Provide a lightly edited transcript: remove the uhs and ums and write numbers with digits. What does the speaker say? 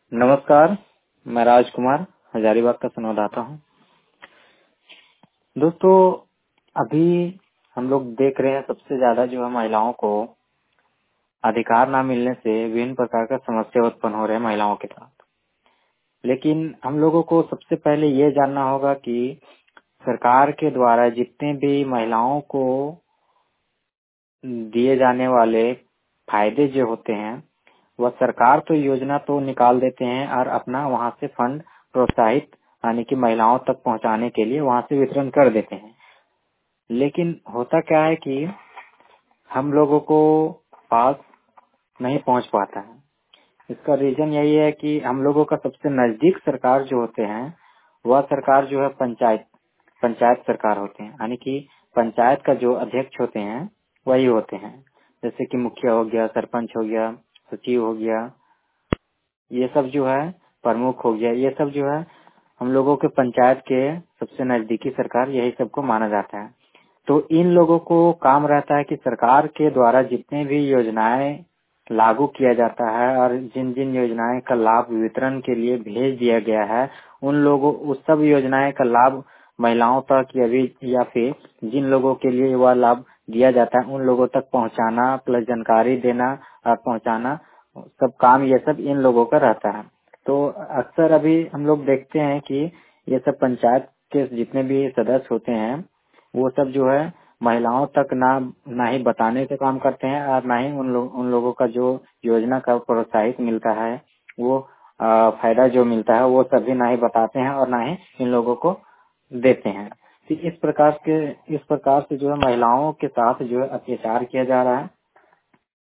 नमस्कार, मैं राजकुमार हजारीबाग का संवाददाता हूँ। दोस्तों, अभी हम लोग देख रहे हैं सबसे ज्यादा जो है महिलाओं को अधिकार ना मिलने से विभिन्न प्रकार का समस्या उत्पन्न हो रहे हैं महिलाओं के साथ। लेकिन हम लोगों को सबसे पहले ये जानना होगा कि सरकार के द्वारा जितने भी महिलाओं को दिए जाने वाले फायदे जो होते हैं, वह सरकार तो योजना तो निकाल देते हैं और अपना वहां से फंड प्रोत्साहित यानी कि महिलाओं तक पहुंचाने के लिए वहां से वितरण कर देते हैं। लेकिन होता क्या है कि हम लोगों को पास नहीं पहुंच पाता है। इसका रीजन यही है कि हम लोगों का सबसे नजदीक सरकार जो होते हैं वह सरकार जो है पंचायत सरकार होते हैं, यानी कि पंचायत का जो अध्यक्ष होते हैं वही होते हैं। जैसे कि मुखिया हो गया, सरपंच हो गया, सचिव हो गया, ये सब जो है प्रमुख हो गया, ये सब जो है हम लोगों के पंचायत के सबसे नजदीकी सरकार, यही सबको माना जाता है। तो इन लोगों को काम रहता है कि सरकार के द्वारा जितने भी योजनाएं लागू किया जाता है और जिन जिन योजनाएं का लाभ वितरण के लिए भेज दिया गया है, उन लोगों उस सब योजनाएं का लाभ महिलाओं तक या फिर जिन लोगों के लिए वह लाभ दिया जाता है उन लोगों तक पहुंचाना, प्लस जानकारी देना और पहुंचाना, सब काम ये सब इन लोगों का रहता है। तो अक्सर अभी हम लोग देखते हैं कि ये सब पंचायत के जितने भी सदस्य होते हैं वो सब जो है महिलाओं तक ना ही बताने का काम करते हैं और ना ही उन लोगों का जो योजना का प्रोत्साहित मिलता है, वो फायदा जो मिलता है वो सभी ना ही बताते हैं और ना ही इन लोगों को देते हैं। तो इस प्रकार से जो है महिलाओं के साथ जो है अत्याचार किया जा रहा है